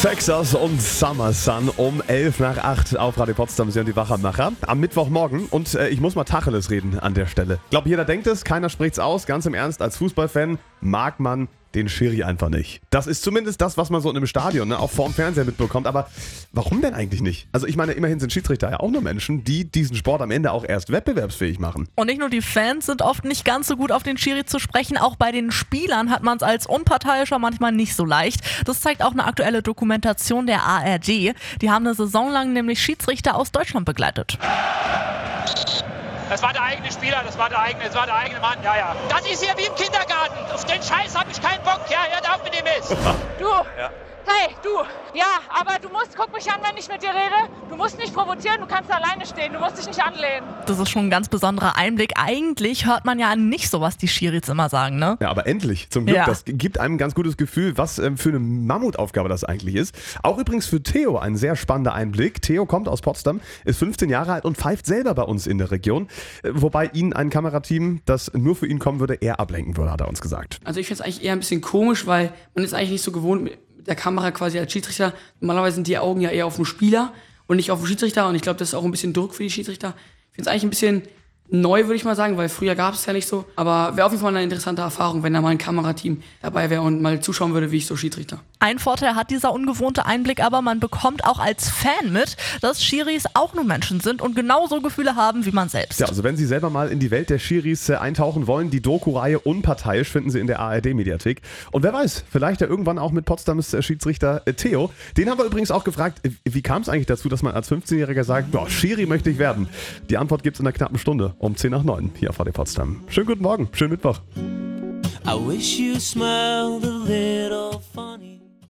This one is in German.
Texas und Summer Sun um 7:11 auf Radio Potsdam. Sie haben die Wachamacher am Mittwochmorgen. Und ich muss mal Tacheles reden an der Stelle. Ich glaube, jeder denkt es, keiner spricht's aus. Ganz im Ernst, als Fußballfan mag man den Schiri einfach nicht. Das ist zumindest das, was man so in einem Stadion, auch vorm Fernseher mitbekommt. Aber warum denn eigentlich nicht? Also ich meine, immerhin sind Schiedsrichter ja auch nur Menschen, die diesen Sport am Ende auch erst wettbewerbsfähig machen. Und nicht nur die Fans sind oft nicht ganz so gut auf den Schiri zu sprechen, auch bei den Spielern hat man es als Unparteiischer manchmal nicht so leicht. Das zeigt auch eine aktuelle Dokumentation der ARD. Die haben eine Saison lang nämlich Schiedsrichter aus Deutschland begleitet. Das war der eigene Spieler, das war der eigene Mann, ja. Das ist hier wie im Kindergarten. Auf den Scheiß habe ich keinen Bock. Ja, hört auf mit dem Mist. Du, hey, du. Ja, aber du musst, guck mich an, wenn ich mit dir rede. Du musst nicht provozieren, du kannst alleine stehen, du musst dich nicht anlehnen. Das ist schon ein ganz besonderer Einblick. Eigentlich hört man ja nicht so, was die Schiris immer sagen, ne? Ja, aber endlich, zum Glück. Ja. Das gibt einem ein ganz gutes Gefühl, was für eine Mammutaufgabe das eigentlich ist. Auch übrigens für Theo ein sehr spannender Einblick. Theo kommt aus Potsdam, ist 15 Jahre alt und pfeift selber bei uns in der Region. Wobei ihn ein Kamerateam, das nur für ihn kommen würde, eher ablenken würde, hat er uns gesagt. Also ich finde es eigentlich eher ein bisschen komisch, weil man ist eigentlich nicht so gewohnt mit der Kamera quasi als Schiedsrichter. Normalerweise sind die Augen ja eher auf dem Spieler und nicht auf dem Schiedsrichter. Und ich glaube, das ist auch ein bisschen Druck für die Schiedsrichter. Ich finde es eigentlich ein bisschen neu, würde ich mal sagen, weil früher gab es ja nicht so. Aber wäre auf jeden Fall eine interessante Erfahrung, wenn da mal ein Kamerateam dabei wäre und mal zuschauen würde, wie ich so Schiedsrichter. Ein Vorteil hat dieser ungewohnte Einblick, aber man bekommt auch als Fan mit, dass Schiris auch nur Menschen sind und genauso Gefühle haben wie man selbst. Ja, also wenn Sie selber mal in die Welt der Schiris eintauchen wollen, die Doku-Reihe Unparteiisch finden Sie in der ARD-Mediathek. Und wer weiß, vielleicht ja irgendwann auch mit Potsdams Schiedsrichter Theo. Den haben wir übrigens auch gefragt, wie kam es eigentlich dazu, dass man als 15-Jähriger sagt, boah, Schiri möchte ich werden? Die Antwort gibt es in einer knappen Stunde um 8:50 hier auf Radio Potsdam. Schönen guten Morgen, schönen Mittwoch. I wish you smiled a little funny.